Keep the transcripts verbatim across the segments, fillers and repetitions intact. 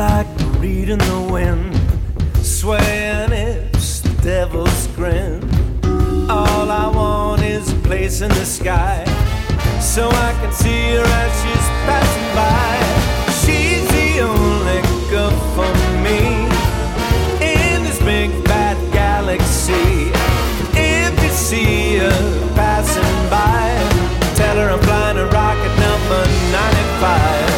like reading the wind, swaying it's the devil's grin. All I want is a place in the sky, so I can see her as she's passing by. She's the only girl for me in this big bad galaxy. If you see her passing by, tell her I'm flying a rocket number ninety-five.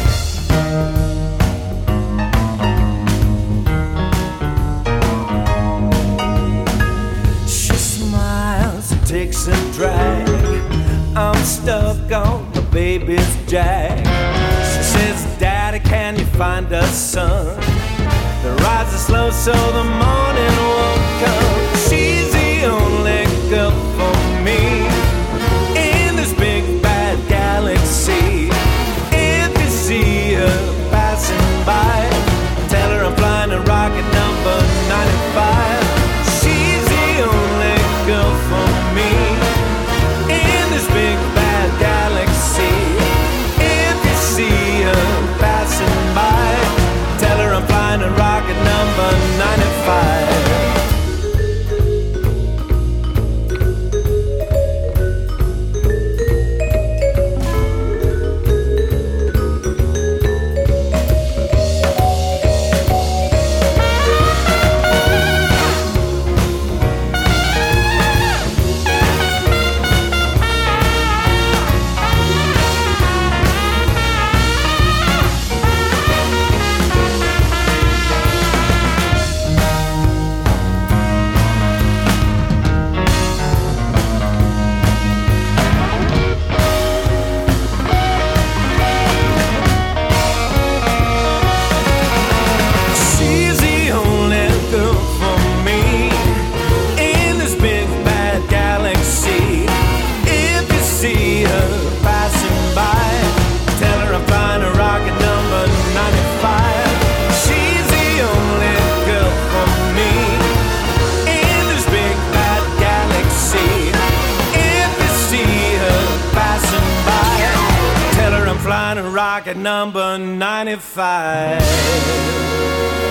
She smiles, takes a drag. I'm stuck on the baby's jag. She says, Daddy, can you find us, son? The rides are slow, so the morning won't come. She's the only girl for me in this big bad galaxy. If you see her passing by, tell her I'm flying a rocket number ninety-five. She's the only girl for me in this big bad galaxy. If you see her passing by, tell her I'm flying a rocket number ninety-five. Flying a rocket number ninety-five.